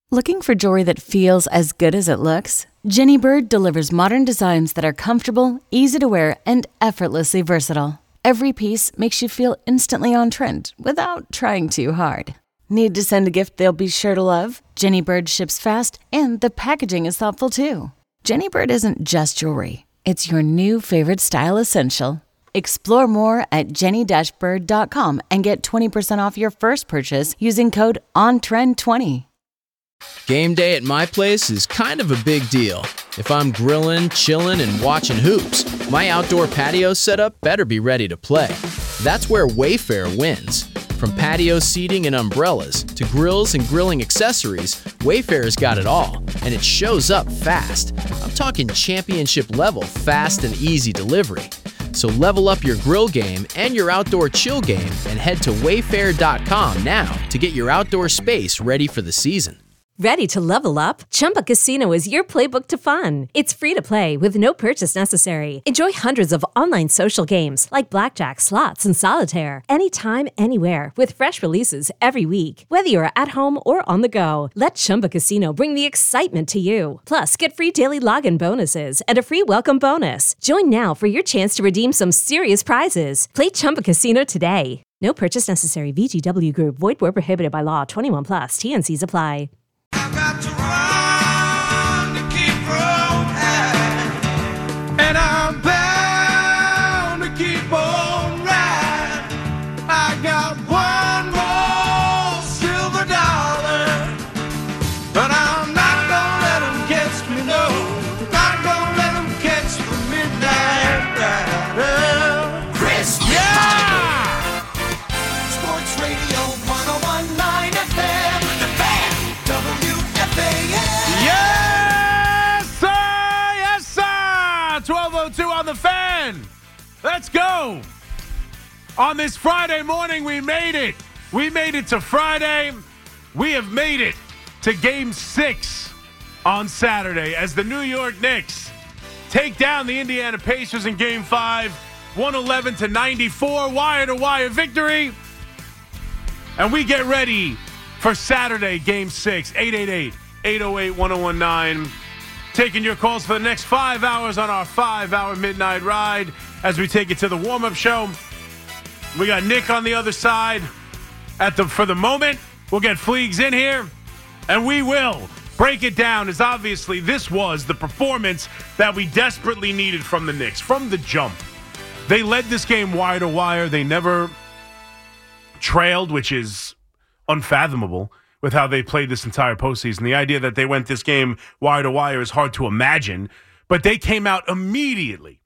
Looking for jewelry that feels as good as it looks? Jenny Bird delivers modern designs that are comfortable, easy to wear, and effortlessly versatile. Every piece makes you feel instantly on trend without trying too hard. Need to send a gift they'll be sure to love? Jenny Bird ships fast, and the packaging is thoughtful too. Jenny Bird isn't just jewelry. It's your new favorite style essential. Explore more at jenny-bird.com and get 20% off your first purchase using code ONTREND20. Game day at my place is kind of a big deal. If I'm grilling, chilling, and watching hoops, my outdoor patio setup better be ready to play. That's where Wayfair wins. From patio seating and umbrellas to grills and grilling accessories, Wayfair's got it all, and it shows up fast. I'm talking championship level fast and easy delivery. So level up your grill game and your outdoor chill game and head to wayfair.com now to get your outdoor space ready for the season. Ready to level up? Chumba Casino is your playbook to fun. It's free to play with no purchase necessary. Enjoy hundreds of online social games like blackjack, slots, and solitaire anytime, anywhere with fresh releases every week. Whether you're at home or on the go, let Chumba Casino bring the excitement to you. Plus, get free daily login bonuses and a free welcome bonus. Join now for your chance to redeem some serious prizes. Play Chumba Casino today. No purchase necessary. VGW Group. Void where prohibited by law. 21 plus. T&Cs apply. I got to run to keep from high, and I'm bound to keep on riding. I got one more silver dollar, but I'm not gonna let them catch me, no. Not gonna let them catch the midnight rider. Chris, yeah! Sports Radio 101.9 FM, The Fan. Yes, sir! Yes, sir! 12:02 on The Fan. Let's go. On this Friday morning, we made it. We made it to Friday. We have made it to Game 6 on Saturday as the New York Knicks take down the Indiana Pacers in Game 5, 111-94, wire-to-wire victory. And we get ready for Saturday, Game 6, 888-808-1019. Taking your calls for the next 5 hours on our 5-hour midnight ride as we take it to the warm-up show. We got Nick on the other side for the moment. We'll get Fleegs in here, and we will break it down as obviously this was the performance that we desperately needed from the Knicks. From the jump, they led this game wire to wire. They never trailed, which is unfathomable with how they played this entire postseason. The idea that they went this game wire to wire is hard to imagine, but they came out immediately.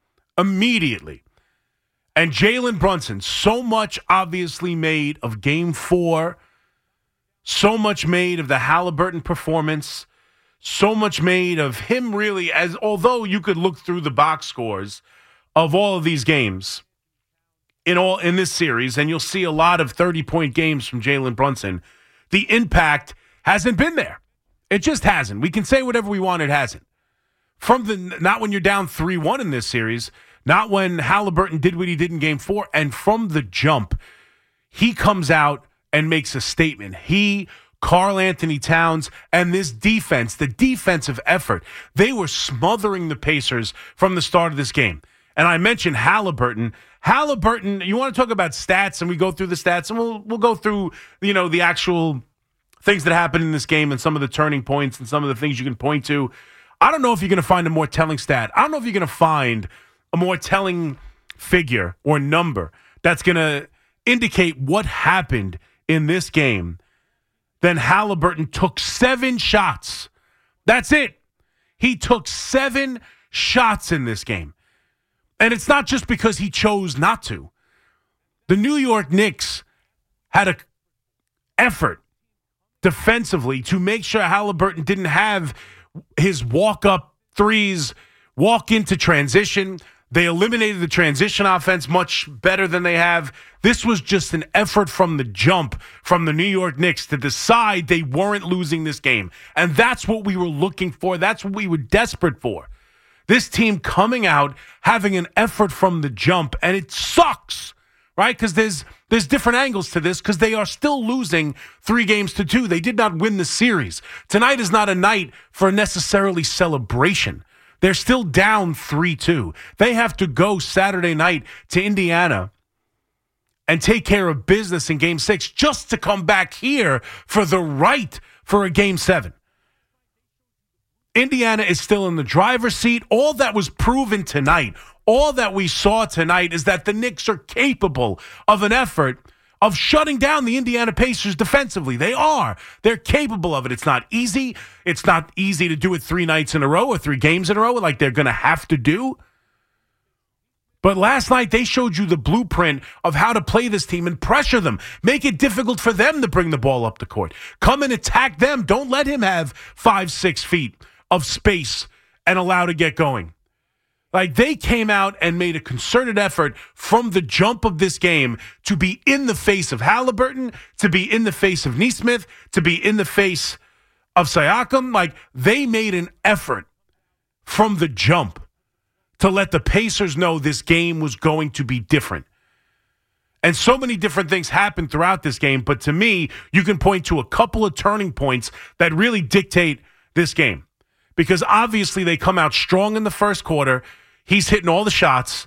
And Jalen Brunson, so much obviously made of Game 4, so much made of the Halliburton performance, so much made of him really, as although you could look through the box scores of all of these games in this series, and you'll see a lot of 30-point games from Jalen Brunson. The impact hasn't been there. It just hasn't. We can say whatever we want. It hasn't. Not when you're down 3-1 in this series, not when Halliburton did what he did in Game 4, and from the jump, he comes out and makes a statement. Karl Anthony Towns, and this defense, the defensive effort, they were smothering the Pacers from the start of this game. And I mentioned Halliburton. You want to talk about stats, and we go through the stats, and we'll go through, the actual things that happened in this game and some of the turning points and some of the things you can point to. I don't know if you're going to find a more telling stat. I don't know if you're going to find a more telling figure or number that's going to indicate what happened in this game than Halliburton took 7 shots. That's it. He took 7 shots in this game. And it's not just because he chose not to. The New York Knicks had an effort defensively to make sure Halliburton didn't have his walk-up threes walk into transition. They eliminated the transition offense much better than they have. This was just an effort from the jump from the New York Knicks to decide they weren't losing this game. And that's what we were looking for. That's what we were desperate for. This team coming out, having an effort from the jump, and it sucks, right? Because There's different angles to this because they are still losing 3-2. They did not win the series. Tonight is not a night for necessarily celebration. They're still down 3-2. They have to go Saturday night to Indiana and take care of business in Game 6 just to come back here for the right for a Game 7. Indiana is still in the driver's seat. All that was proven tonight, all that we saw tonight is that the Knicks are capable of an effort of shutting down the Indiana Pacers defensively. They are. They're capable of it. It's not easy. It's not easy to do it 3 nights in a row or 3 games in a row like they're going to have to do. But last night, they showed you the blueprint of how to play this team and pressure them. Make it difficult for them to bring the ball up the court. Come and attack them. Don't let him have 5-6 feet of space and allow to get going. Like, they came out and made a concerted effort from the jump of this game to be in the face of Halliburton, to be in the face of Nesmith, to be in the face of Siakam. Like, they made an effort from the jump to let the Pacers know this game was going to be different. And so many different things happened throughout this game, but to me, you can point to a couple of turning points that really dictate this game. Because obviously they come out strong in the first quarter. He's hitting all the shots.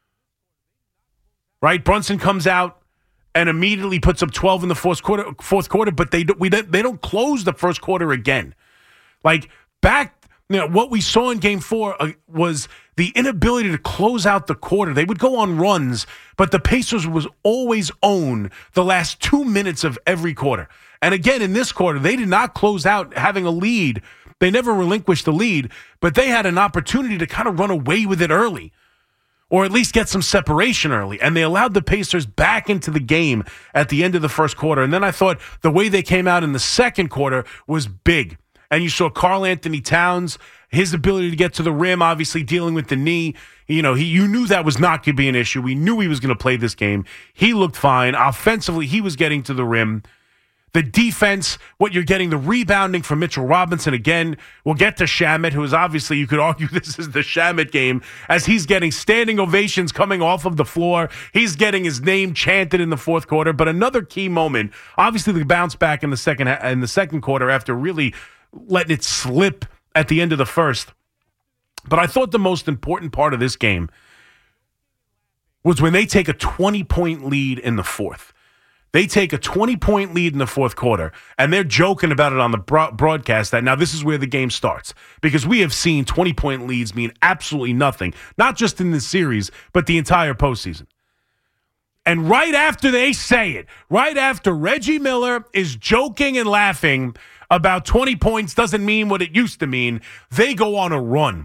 Right? Brunson comes out and immediately puts up 12 in the fourth quarter, but they don't close the first quarter again. Like, what we saw in Game 4 was the inability to close out the quarter. They would go on runs, but the Pacers was always own the last 2 minutes of every quarter. And again, in this quarter, they did not close out having a lead. They never relinquished the lead, but they had an opportunity to kind of run away with it early, or at least get some separation early. And they allowed the Pacers back into the game at the end of the first quarter. And then I thought the way they came out in the second quarter was big. And you saw Karl Anthony Towns, his ability to get to the rim, obviously dealing with the knee. You knew that was not going to be an issue. We knew he was going to play this game. He looked fine. Offensively, he was getting to the rim. The defense, what you're getting, the rebounding from Mitchell Robinson. Again, we'll get to Shamet, who is obviously, you could argue this is the Shamet game, as he's getting standing ovations coming off of the floor. He's getting his name chanted in the fourth quarter. But another key moment, obviously the bounce back in the second quarter after really letting it slip at the end of the first. But I thought the most important part of this game was when they take a 20-point lead in the fourth. They take a 20-point lead in the fourth quarter, and they're joking about it on the broadcast that now this is where the game starts. Because we have seen 20-point leads mean absolutely nothing, not just in this series, but the entire postseason. And right after they say it, right after Reggie Miller is joking and laughing about 20 points doesn't mean what it used to mean, they go on a run.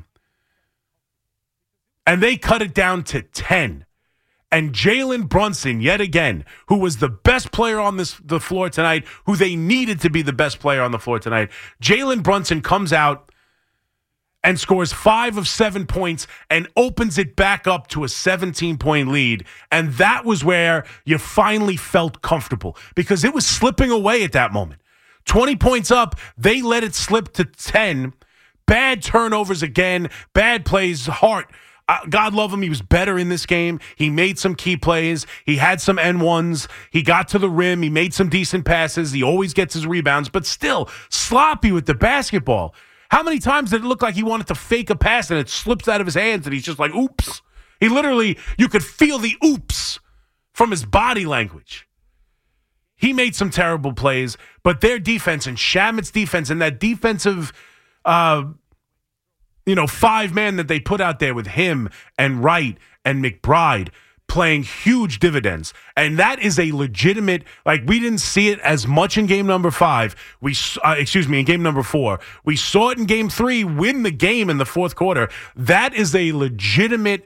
And they cut it down to 10. And Jalen Brunson, yet again, who was the best player on the floor tonight, who they needed to be the best player on the floor tonight, Jalen Brunson comes out and scores 5 of 7 points and opens it back up to a 17-point lead. And that was where you finally felt comfortable because it was slipping away at that moment. 20 points up, they let it slip to 10. Bad turnovers again, bad plays, Hart. God love him. He was better in this game. He made some key plays. He had some N1s. He got to the rim. He made some decent passes. He always gets his rebounds, but still sloppy with the basketball. How many times did it look like he wanted to fake a pass and it slips out of his hands and he's just like, oops. He literally, you could feel the oops from his body language. He made some terrible plays, but their defense and Shamet's defense and that defensive 5-man that they put out there with him and Wright and McBride playing huge dividends. And that is a legitimate, we didn't see it as much in game number 5. In game number 4. We saw it in game 3, win the game in the fourth quarter. That is a legitimate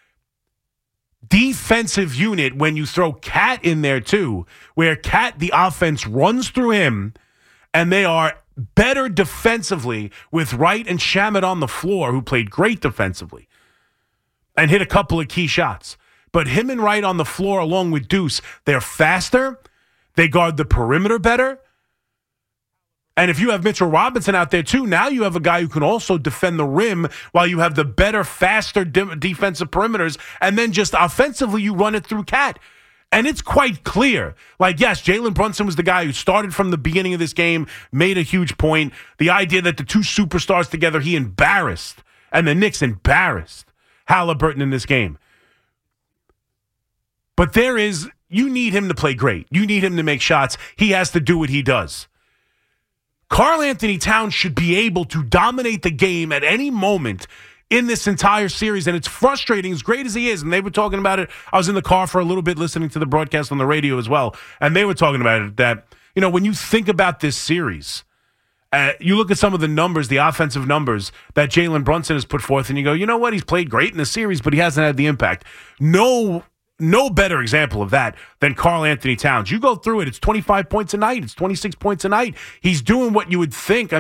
defensive unit when you throw Cat in there too, where Cat, the offense runs through him, and they are better defensively with Wright and Shamet on the floor, who played great defensively and hit a couple of key shots. But him and Wright on the floor along with Deuce, they're faster. They guard the perimeter better. And if you have Mitchell Robinson out there too, now you have a guy who can also defend the rim while you have the better, faster defensive perimeters. And then just offensively, you run it through Cat. And it's quite clear. Like, yes, Jalen Brunson was the guy who started from the beginning of this game, made a huge point. The idea that the two superstars together, he embarrassed, and the Knicks embarrassed Halliburton in this game. But you need him to play great. You need him to make shots. He has to do what he does. Karl Anthony Towns should be able to dominate the game at any moment in this entire series, and it's frustrating, as great as he is, and they were talking about it. I was in the car for a little bit listening to the broadcast on the radio as well, and they were talking about it, that, when you think about this series, you look at some of the numbers, the offensive numbers that Jalen Brunson has put forth, and you go, you know what, he's played great in the series, but he hasn't had the impact. No better example of that than Karl Anthony Towns. You go through it, it's 25 points a night, it's 26 points a night. He's doing what you would think.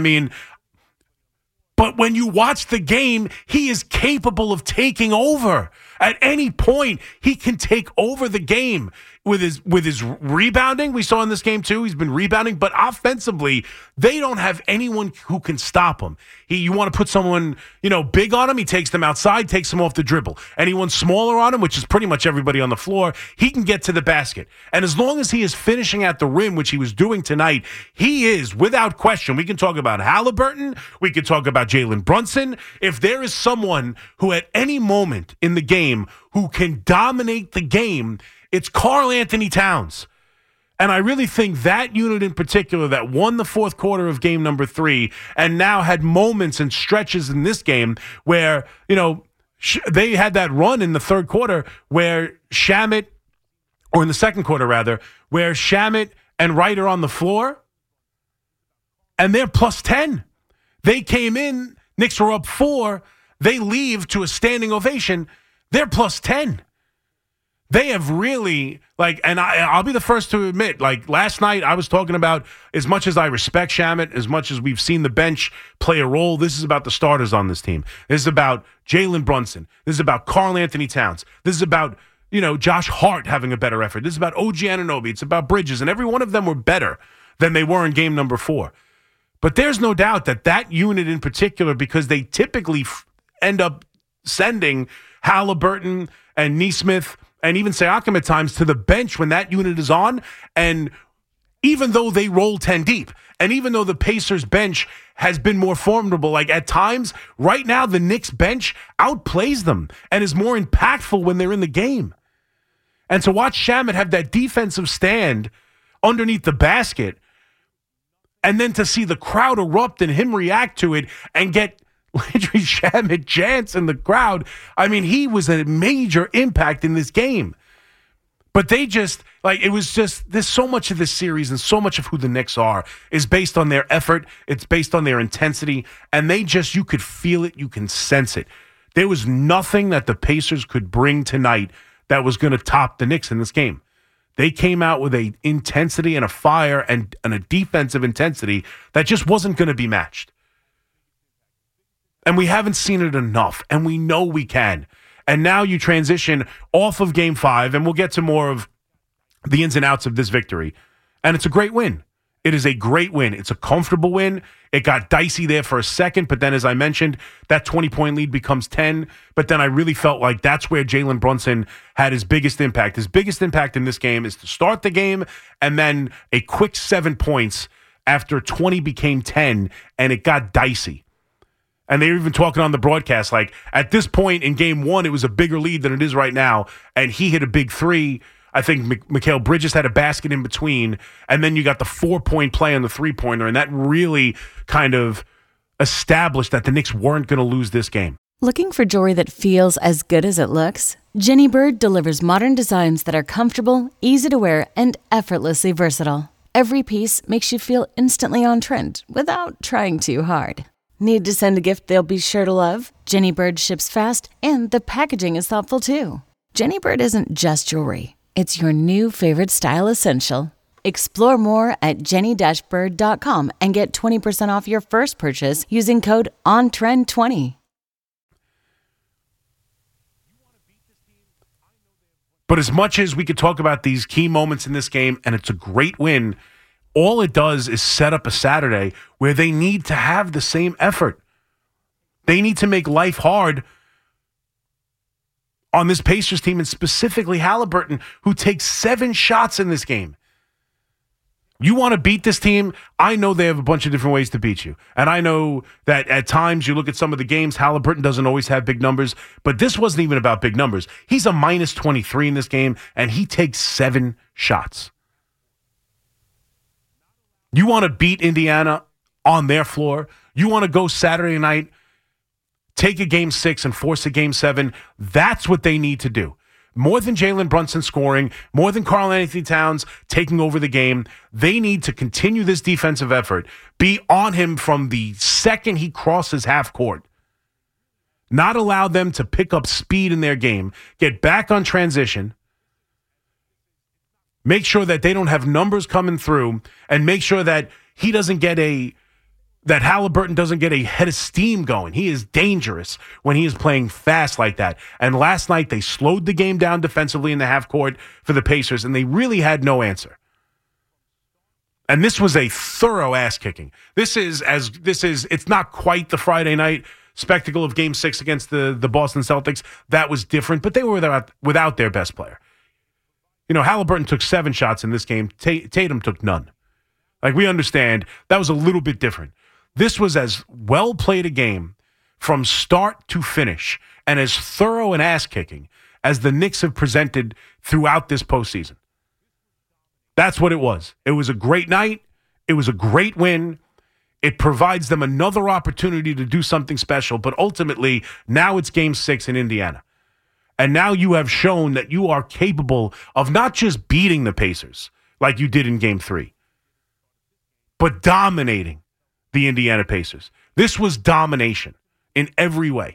But when you watch the game, he is capable of taking over. At any point, he can take over the game with his rebounding. We saw in this game too, he's been rebounding, but offensively, they don't have anyone who can stop him. You want to put someone, big on him, he takes them outside, takes them off the dribble. Anyone smaller on him, which is pretty much everybody on the floor, he can get to the basket. And as long as he is finishing at the rim, which he was doing tonight, he is, without question, we can talk about Halliburton, we can talk about Jalen Brunson. If there is someone who at any moment in the game who can dominate the game, it's Karl Anthony Towns. And I really think that unit in particular that won the fourth quarter of game number 3 and now had moments and stretches in this game where, they had that run in the third quarter where Shamet, or in the second quarter rather, where Shamet and Wright are on the floor and they're plus 10. They came in, Knicks were up 4, they leave to a standing ovation, they're plus 10. They have really, and I'll be the first to admit, last night I was talking about, as much as I respect Shamet, as much as we've seen the bench play a role, this is about the starters on this team. This is about Jalen Brunson. This is about Karl Anthony Towns. This is about, Josh Hart having a better effort. This is about OG Anunoby. It's about Bridges. And every one of them were better than they were in game number 4. But there's no doubt that unit in particular, because they typically end up sending Halliburton and Nesmith and even Siakam at times to the bench when that unit is on. And even though they roll 10 deep, and even though the Pacers bench has been more formidable, at times, right now, the Knicks bench outplays them and is more impactful when they're in the game. And to watch Shamet have that defensive stand underneath the basket, and then to see the crowd erupt and him react to it and get Landry Shamet chants in the crowd. He was a major impact in this game. But they just, there's so much of this series and so much of who the Knicks are is based on their effort. It's based on their intensity. And you could feel it. You can sense it. There was nothing that the Pacers could bring tonight that was going to top the Knicks in this game. They came out with an intensity and a fire and a defensive intensity that just wasn't going to be matched. And we haven't seen it enough, and we know we can. And now you transition off of Game 5, and we'll get to more of the ins and outs of this victory. And it's a great win. It is a great win. It's a comfortable win. It got dicey there for a second, but then, as I mentioned, that 20-point lead becomes 10. But then I really felt like that's where Jalen Brunson had his biggest impact. His biggest impact in this game is to start the game, and then a quick 7 points after 20 became 10, and it got dicey. And they were even talking on the broadcast, at this point in game 1, it was a bigger lead than it is right now. And he hit a big 3. I think Mikal Bridges had a basket in between. And then you got the 4-point play on the 3-pointer. And that really kind of established that the Knicks weren't going to lose this game. Looking for jewelry that feels as good as it looks? Jenny Bird delivers modern designs that are comfortable, easy to wear, and effortlessly versatile. Every piece makes you feel instantly on trend without trying too hard. Need to send a gift they'll be sure to love? Jenny Bird ships fast, and the packaging is thoughtful, too. Jenny Bird isn't just jewelry. It's your new favorite style essential. Explore more at jenny-bird.com and get 20% off your first purchase using code ONTREND20. But as much as we could talk about these key moments in this game, and it's a great win, all it does is set up a Saturday where they need to have the same effort. They need to make life hard on this Pacers team, and specifically Halliburton, who takes 7 shots in this game. You want to beat this team? I know they have a bunch of different ways to beat you. And I know that at times you look at some of the games, Halliburton doesn't always have big numbers, but this wasn't even about big numbers. He's a minus 23 in this game, and he takes 7 shots. You want to beat Indiana on their floor? You want to go Saturday night, take a game 6 and force a game 7? That's what they need to do. More than Jalen Brunson scoring, more than Karl-Anthony Towns taking over the game, they need to continue this defensive effort, be on him from the second he crosses half court. Not allow them to pick up speed in their game, get back on transition, make sure that they don't have numbers coming through, and make sure that he doesn't get that Halliburton doesn't get a head of steam going. He is dangerous when he is playing fast like that. And last night, they slowed the game down defensively in the half court for the Pacers, and they really had no answer. And this was a thorough ass kicking. It's not quite the Friday night spectacle of Game 6 against the Boston Celtics. That was different, but they were without their best player. You know, Halliburton took 7 shots in this game. Tatum took none. Like, we understand that was a little bit different. This was as well played a game from start to finish and as thorough an ass-kicking as the Knicks have presented throughout this postseason. That's what it was. It was a great night. It was a great win. It provides them another opportunity to do something special, but ultimately, now it's Game 6 in Indiana. And now you have shown that you are capable of not just beating the Pacers like you did in Game 3, but dominating the Indiana Pacers. This was domination in every way.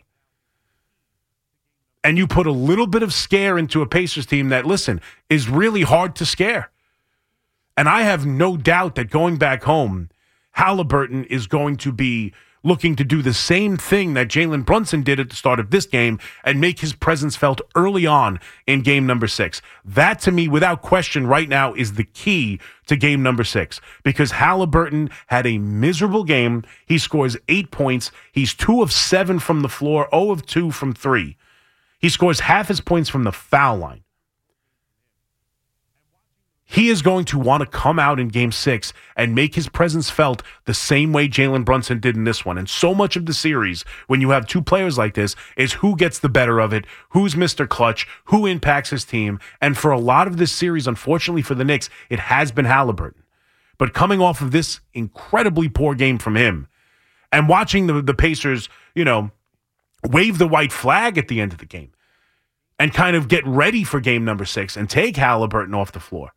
And you put a little bit of scare into a Pacers team that, listen, is really hard to scare. And I have no doubt that going back home, Halliburton is going to be looking to do the same thing that Jalen Brunson did at the start of this game and make his presence felt early on in game number 6. That, to me, without question, right now is the key to game number 6, because Halliburton had a miserable game. He scores 8 points. He's 2 of 7 from the floor, 0 of 2 from 3. He scores half his points from the foul line. He is going to want to come out in Game 6 and make his presence felt the same way Jalen Brunson did in this one. And so much of the series, when you have 2 players like this, is who gets the better of it, who's Mr. Clutch, who impacts his team. And for a lot of this series, unfortunately for the Knicks, it has been Halliburton. But coming off of this incredibly poor game from him and watching the Pacers, wave the white flag at the end of the game and kind of get ready for game number 6 and take Halliburton off the floor,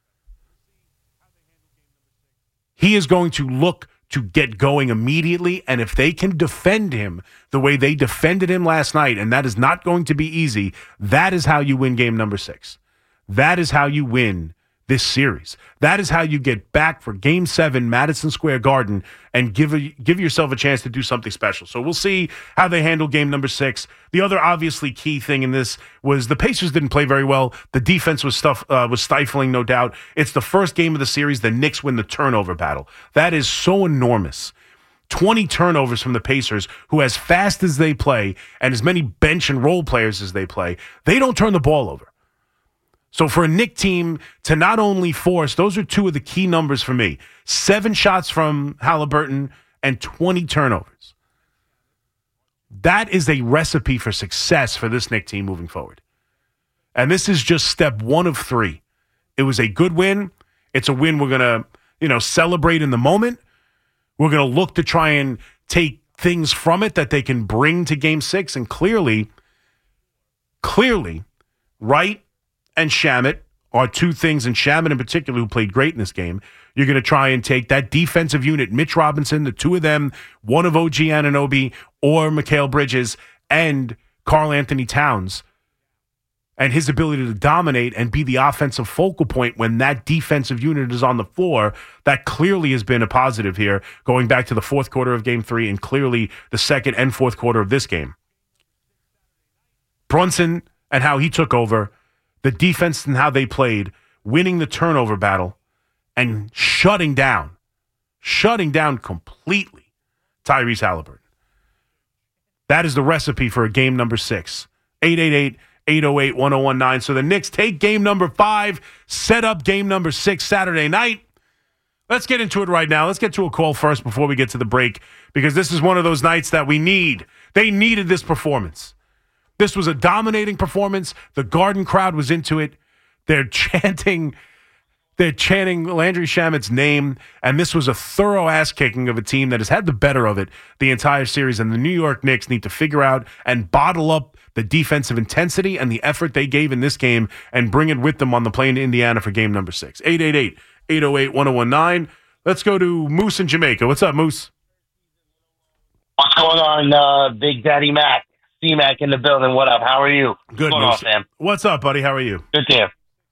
he is going to look to get going immediately, and if they can defend him the way they defended him last night, and that is not going to be easy, that is how you win game number 6. That is how you win this series. That is how you get back for Game 7, Madison Square Garden, and give yourself a chance to do something special. So we'll see how they handle game number 6. The other obviously key thing in this was the Pacers didn't play very well. The defense was stifling, no doubt. It's the first game of the series. The Knicks win the turnover battle. That is so enormous. 20 turnovers from the Pacers, who, as fast as they play and as many bench and role players as they play, they don't turn the ball over. So for a Knick team to not only force, those are 2 of the key numbers for me, 7 shots from Halliburton and 20 turnovers. That is a recipe for success for this Knick team moving forward. And this is just step 1 of 3. It was a good win. It's a win we're going to, celebrate in the moment. We're going to look to try and take things from it that they can bring to Game 6. And clearly, Wright and Shamet are 2 things, and Shamet in particular, who played great in this game. You're going to try and take that defensive unit, Mitch Robinson, the 2 of them, one of OG Anunoby or Mikal Bridges, and Karl-Anthony Towns, and his ability to dominate and be the offensive focal point when that defensive unit is on the floor. That clearly has been a positive here, going back to the 4th quarter of Game 3 and clearly the 2nd and 4th quarter of this game. Brunson and how he took over, the defense and how they played, winning the turnover battle, and shutting down completely Tyrese Halliburton. That is the recipe for a game number 6. 808-1019. So the Knicks take game number 5, set up game number 6 Saturday night. Let's get into it right now. Let's get to a call first before we get to the break, because this is one of those nights that we need. They needed this performance. This was a dominating performance. The Garden crowd was into it. They're chanting Landry Shamet's name, and this was a thorough ass-kicking of a team that has had the better of it the entire series, and the New York Knicks need to figure out and bottle up the defensive intensity and the effort they gave in this game and bring it with them on the plane to Indiana for game number 6. 888-808-1019. Let's go to Moose in Jamaica. What's up, Moose? What's going on, Big Daddy Mac? C-Mac in the building. What up? How are you? Good, What's going Moose. on, Sam? What's up, buddy? How are you? Good to hear.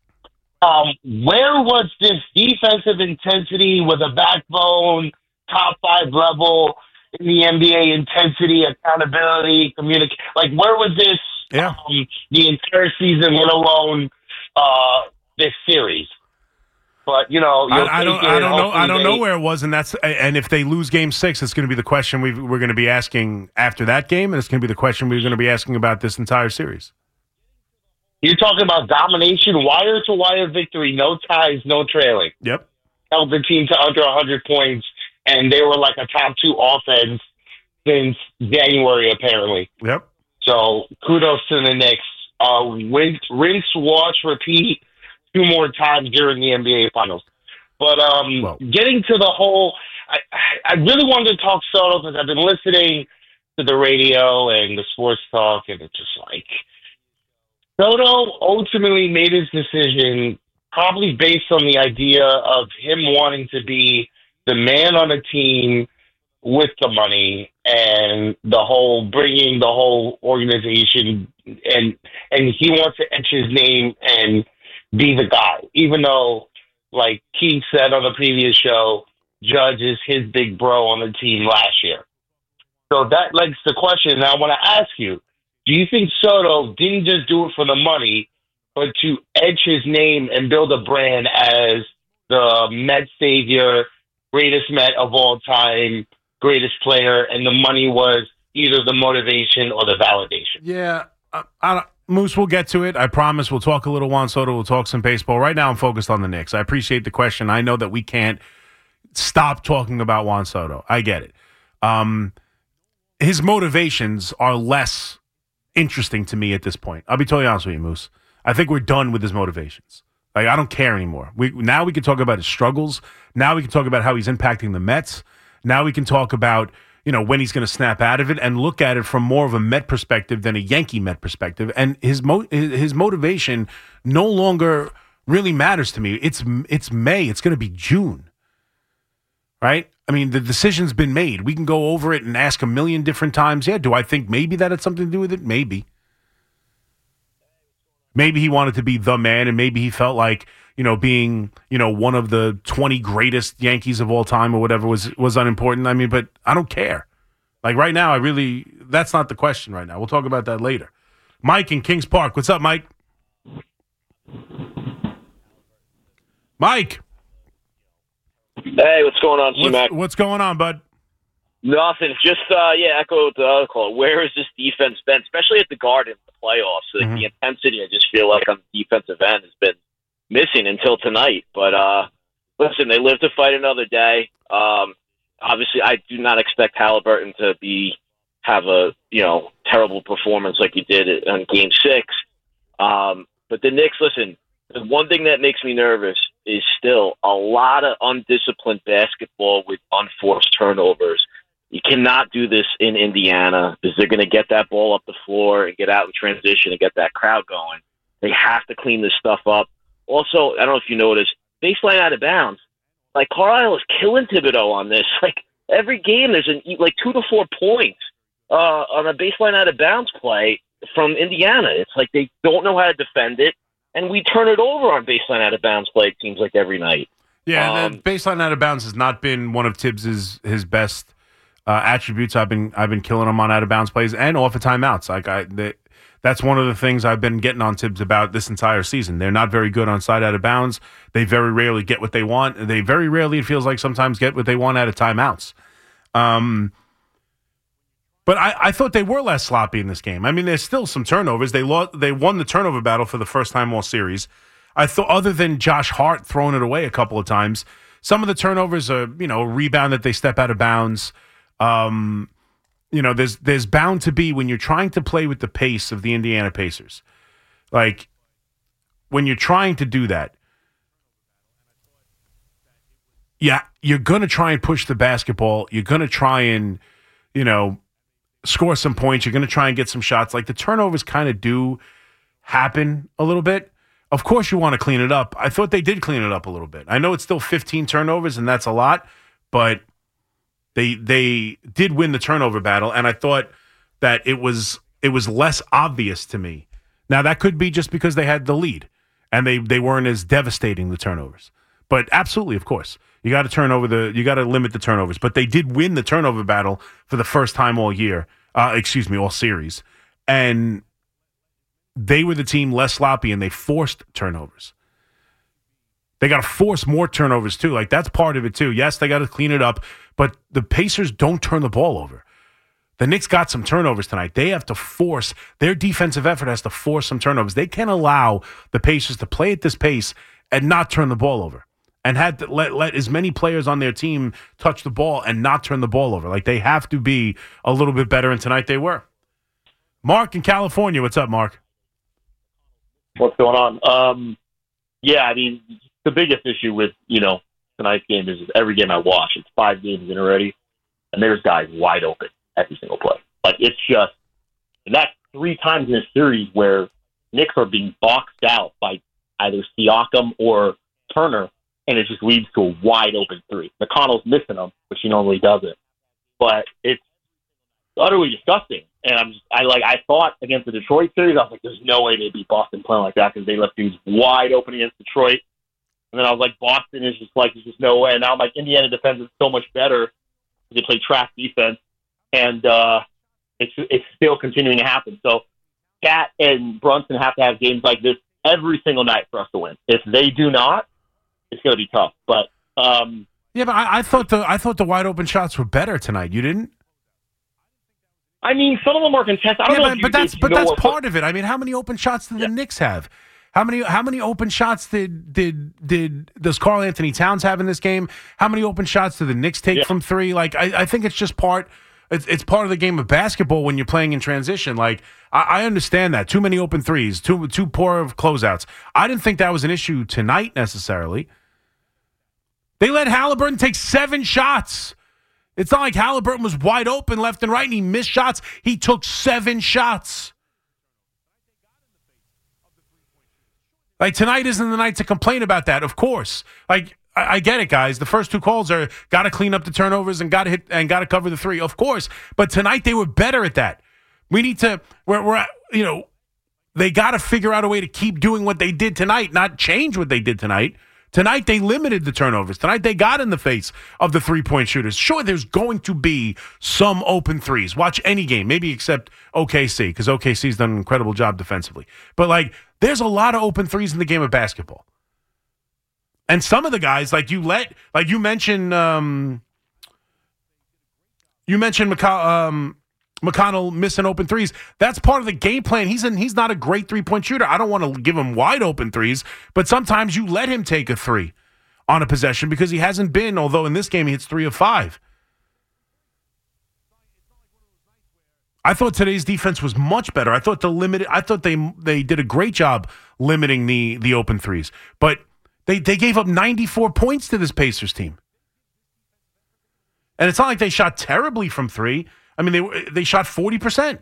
Where was this defensive intensity with a backbone, top 5 level in the NBA, intensity, accountability, communication? Like, where was this the entire season, let alone this series? But I don't know where it was, and if they lose Game 6, it's going to be the question we're going to be asking after that game, and it's going to be the question we're going to be asking about this entire series. You're talking about domination, wire-to-wire victory, no ties, no trailing. Yep. Held the team to under 100 points, and they were like a top 2 offense since January, apparently. Yep. So kudos to the Knicks. Rinse, wash, repeat 2 more times during the NBA Finals. But getting to the whole, I really wanted to talk Soto because I've been listening to the radio and the sports talk, and it's just like Soto ultimately made his decision probably based on the idea of him wanting to be the man on a team with the money and bringing the whole organization, and he wants to etch his name and be the guy, even though, like Keith said on the previous show, Judge is his big bro on the team last year. So that legs the question, and I want to ask you, do you think Soto didn't just do it for the money, but to etch his name and build a brand as the Met savior, greatest Met of all time, greatest player, and the money was either the motivation or the validation? Yeah, Moose, we'll get to it. I promise we'll talk a little Juan Soto. We'll talk some baseball. Right now I'm focused on the Knicks. I appreciate the question. I know that we can't stop talking about Juan Soto. I get it. His motivations are less interesting to me at this point. I'll be totally honest with you, Moose. I think we're done with his motivations. Like, I don't care anymore. Now we can talk about his struggles. Now we can talk about how he's impacting the Mets. Now we can talk about, when he's going to snap out of it and look at it from more of a Met perspective than a Yankee Met perspective. And his motivation no longer really matters to me. It's May. It's going to be June. Right? I mean, the decision's been made. We can go over it and ask a million different times. Yeah, do I think maybe that had something to do with it? Maybe. Maybe he wanted to be the man, and maybe he felt like, being, one of the 20 greatest Yankees of all time or whatever was unimportant. I mean, but I don't care. Like right now, that's not the question right now. We'll talk about that later. Mike in Kings Park. What's up, Mike? Mike. Hey, what's going on, C-Mac? What's going on, bud? Nothing. Just, echo the other call. Where has this defense been, especially at the Garden, the playoffs? Like, the intensity, I just feel like on the defensive end has been missing until tonight. But, listen, they live to fight another day. Obviously, I do not expect Halliburton to have a, terrible performance like he did in Game 6. But the Knicks, listen, the one thing that makes me nervous is still a lot of undisciplined basketball with unforced turnovers. You cannot do this in Indiana because they're going to get that ball up the floor and get out in transition and get that crowd going. They have to clean this stuff up. Also, I don't know if you noticed, baseline out of bounds. Like, Carlisle is killing Thibodeau on this. Like, every game there's 2 to 4 points on a baseline out of bounds play from Indiana. It's like they don't know how to defend it. And we turn it over on baseline out of bounds play, it seems like, every night. Yeah, the baseline out of bounds has not been one of Tibbs' his best attributes. I've been killing him on out of bounds plays and off of timeouts. That's one of the things I've been getting on Tibbs about this entire season. They're not very good on side out of bounds. They very rarely get what they want. They very rarely, it feels like, sometimes get what they want out of timeouts. But I thought they were less sloppy in this game. I mean, there's still some turnovers. They won the turnover battle for the first time all series. I thought, other than Josh Hart throwing it away a couple of times, some of the turnovers are, a rebound that they step out of bounds. There's bound to be, when you're trying to play with the pace of the Indiana Pacers, like when you're trying to do that, yeah, you're going to try and push the basketball. You're going to try and, score some points. You're going to try and get some shots. Like, the turnovers kind of do happen a little bit. Of course, you want to clean it up. I thought they did clean it up a little bit. I know it's still 15 turnovers, and that's a lot, but they did win the turnover battle, and I thought that it was less obvious to me. Now, that could be just because they had the lead, and they weren't as devastating, the turnovers. But absolutely, of course, you got to limit the turnovers. But they did win the turnover battle for the first time all year. All series, and they were the team less sloppy, and they forced turnovers. They got to force more turnovers too. Like, that's part of it too. Yes, they got to clean it up, but the Pacers don't turn the ball over. The Knicks got some turnovers tonight. They have to force, their defensive effort has to force some turnovers. They can't allow the Pacers to play at this pace and not turn the ball over, and had to let as many players on their team touch the ball and not turn the ball over. Like, they have to be a little bit better, and tonight they were. Mark in California. What's up, Mark? What's going on? Yeah, I mean, the biggest issue with, tonight's game is every game I watch, it's 5 games in already, and there's guys wide open every single play. Like, it's just, and that's 3 times in a series where Knicks are being boxed out by either Siakam or Turner, and it just leads to a wide open 3. McConnell's missing them, which he normally doesn't. But it's utterly disgusting. And I thought against the Detroit series, I was like, there's no way they'd beat Boston playing like that, because they left things wide open against Detroit. And then I was like, Boston is just like, there's just no way. And now I'm like, Indiana defense is so much better. They play trash defense. And it's still continuing to happen. So Cat and Brunson have to have games like this every single night for us to win. If they do not, it's going to be tough. But yeah, but I thought the wide open shots were better tonight. You didn't? I mean, some of them are contested. I don't know. That's part of it. I mean, how many open shots did the Knicks have? How many open shots does Karl Anthony Towns have in this game? How many open shots do the Knicks take from 3? Like, I think it's just part. It's part of the game of basketball when you're playing in transition. Like, I understand that. Too many open threes, too poor of closeouts. I didn't think that was an issue tonight necessarily. They let Halliburton take 7 shots. It's not like Halliburton was wide open left and right and he missed shots. He took 7 shots. Like, tonight isn't the night to complain about that, of course. Like, I get it, guys. The first 2 calls are got to clean up the turnovers and got to hit and got to cover the 3, of course. But tonight they were better at that. We need to. They got to figure out a way to keep doing what they did tonight, not change what they did tonight. Tonight they limited the turnovers. Tonight they got in the face of the 3-point shooters. Sure, there's going to be some open threes. Watch any game, maybe except OKC, because OKC's done an incredible job defensively. But like, there's a lot of open threes in the game of basketball. And some of the guys, like you mentioned McConnell missing open threes. That's part of the game plan. He's not a great 3-point shooter. I don't want to give him wide open threes, but sometimes you let him take a 3 on a possession because he hasn't been, although in this game he hits 3 of 5. I thought today's defense was much better. I thought they did a great job limiting the open threes. But they gave up 94 points to this Pacers team. And it's not like they shot terribly from 3. I mean, they shot 40%.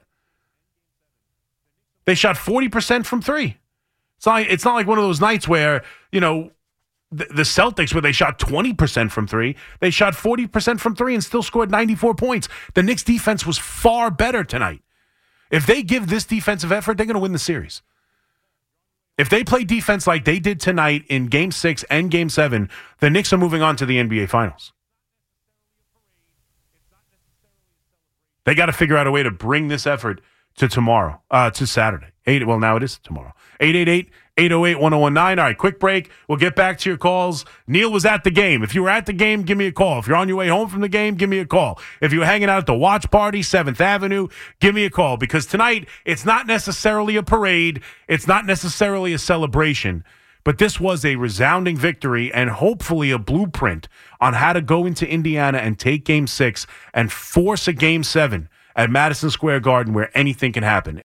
They shot 40% from 3. It's not like one of those nights where, the Celtics, where they shot 20% from 3. They shot 40% from 3 and still scored 94 points. The Knicks' defense was far better tonight. If they give this defensive effort, they're going to win the series. If they play defense like they did tonight in Game 6 and Game 7, the Knicks are moving on to the NBA Finals. They got to figure out a way to bring this effort to tomorrow, to Saturday. Now it is tomorrow. 808-1019. All right, quick break. We'll get back to your calls. Neil was at the game. If you were at the game, give me a call. If you're on your way home from the game, give me a call. If you were hanging out at the watch party, 7th Avenue, give me a call. Because tonight, it's not necessarily a parade. It's not necessarily a celebration. But this was a resounding victory and hopefully a blueprint on how to go into Indiana and take Game 6 and force a Game 7 at Madison Square Garden where anything can happen.